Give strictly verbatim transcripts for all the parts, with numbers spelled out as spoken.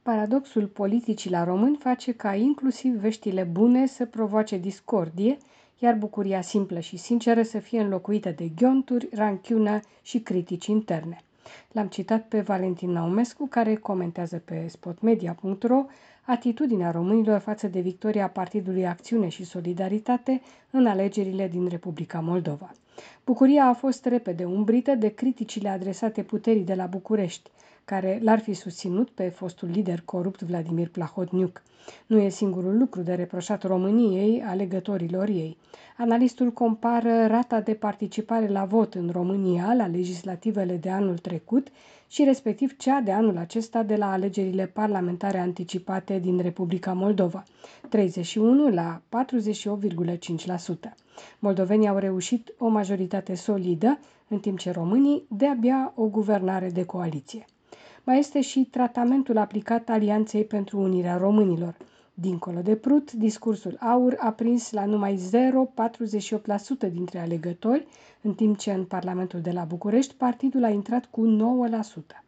Paradoxul politicii la români face ca inclusiv veștile bune să provoace discordie, iar bucuria simplă și sinceră să fie înlocuită de ghionturi, ranchiună și critici interne. L-am citat pe Valentin Naumescu, care comentează pe spotmedia punct ro atitudinea românilor față de victoria Partidului Acțiune și Solidaritate în alegerile din Republica Moldova. Bucuria a fost repede umbrită de criticile adresate puterii de la București, care l-ar fi susținut pe fostul lider corupt Vladimir Plahotniuc. Nu e singurul lucru de reproșat României, alegătorilor ei. Analistul compară rata de participare la vot în România la legislativele de anul trecut și respectiv cea de anul acesta de la alegerile parlamentare anticipate din Republica Moldova, treizeci și unu la patruzeci și opt virgulă cinci la sută. Moldovenii au reușit o majoritate solidă, în timp ce românii de-abia o guvernare de coaliție. Mai este și tratamentul aplicat Alianței pentru Unirea Românilor. Dincolo de Prut, discursul AUR a prins la numai zero virgulă patruzeci și opt la sută dintre alegători, în timp ce în Parlamentul de la București partidul a intrat cu nouă la sută.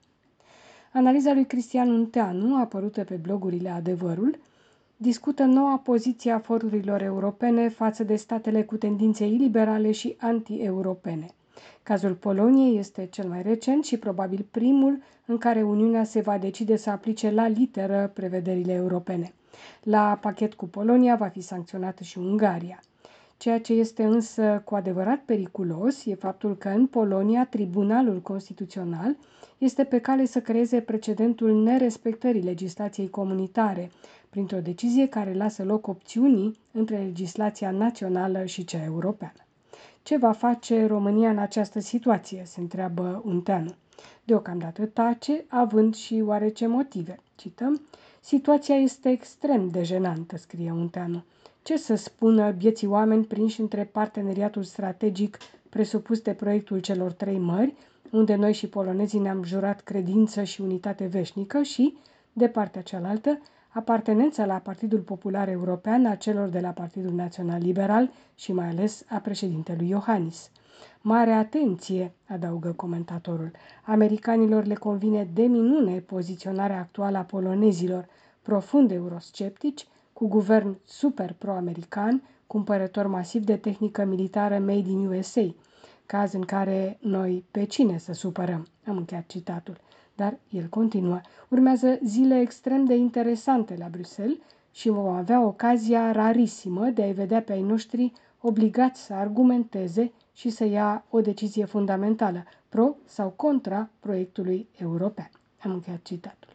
Analiza lui Cristian Unteanu, apărută pe blogurile Adevărul, discută noua poziție a forurilor europene față de statele cu tendințe iliberale și anti-europene. Cazul Poloniei este cel mai recent și probabil primul în care Uniunea se va decide să aplice la literă prevederile europene. La pachet cu Polonia va fi sancționată și Ungaria. Ceea ce este însă cu adevărat periculos e faptul că în Polonia Tribunalul Constituțional este pe cale să creeze precedentul nerespectării legislației comunitare, printr-o decizie care lasă loc opțiunii între legislația națională și cea europeană. Ce va face România în această situație, se întreabă Unteanu. Deocamdată tace, având și oarece motive. Cităm: situația este extrem de jenantă, scrie Unteanu. Ce să spună bieții oameni prinși între parteneriatul strategic presupus de proiectul celor trei mări, unde noi și polonezii ne-am jurat credință și unitate veșnică și, de partea cealaltă, apartenența la Partidul Popular European a celor de la Partidul Național Liberal și mai ales a președintelui Iohannis. Mare atenție, adaugă comentatorul. Americanilor le convine de minune poziționarea actuală a polonezilor, profund eurosceptici, cu guvern super pro-american, cumpărător masiv de tehnică militară made in U S A, caz în care noi pe cine să supărăm? Am încheiat citatul. Dar el continuă. Urmează zile extrem de interesante la Bruxelles și vom avea ocazia rarisimă de a-i vedea pe ai noștri obligați să argumenteze și să ia o decizie fundamentală, pro sau contra proiectului european. Am încheiat citatul.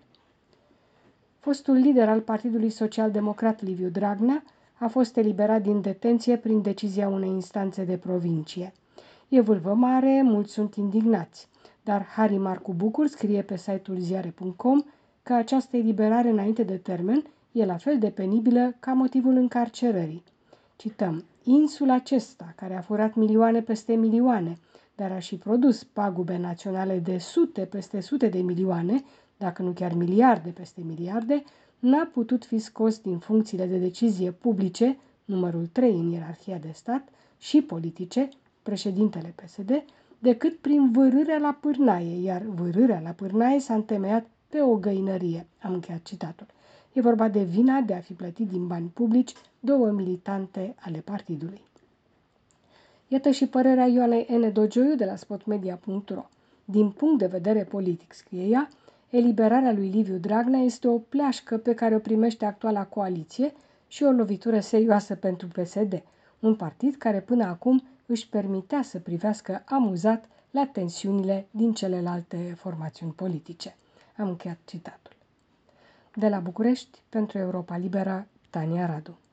Fostul lider al Partidului Social-Democrat Liviu Dragnea a fost eliberat din detenție prin decizia unei instanțe de provincie. E vâlvă mare, mulți sunt indignați, dar Harry Marcu Bucur scrie pe site-ul ziare punct com că această eliberare înainte de termen e la fel de penibilă ca motivul încarcerării. Cităm: insul acesta, care a furat milioane peste milioane, dar a și produs pagube naționale de sute peste sute de milioane, dacă nu chiar miliarde peste miliarde, n-a putut fi scos din funcțiile de decizie publice, numărul trei în ierarhia de stat, și politice, președintele P S D, decât prin vârârea la pârnaie, iar vârârea la pârnaie s-a întemeiat pe o găinărie. Am încheiat citatul. E vorba de vina de a fi plătit din bani publici două militante ale partidului. Iată și părerea Ioanei N. Dogioiu de la spotmedia punct ro. Din punct de vedere politic, scrie ea, eliberarea lui Liviu Dragnea este o pleașcă pe care o primește actuala coaliție și o lovitură serioasă pentru P S D, un partid care până acum își permitea să privească amuzat la tensiunile din celelalte formațiuni politice. Am încheiat citatul. De la București, pentru Europa Liberă, Tania Radu.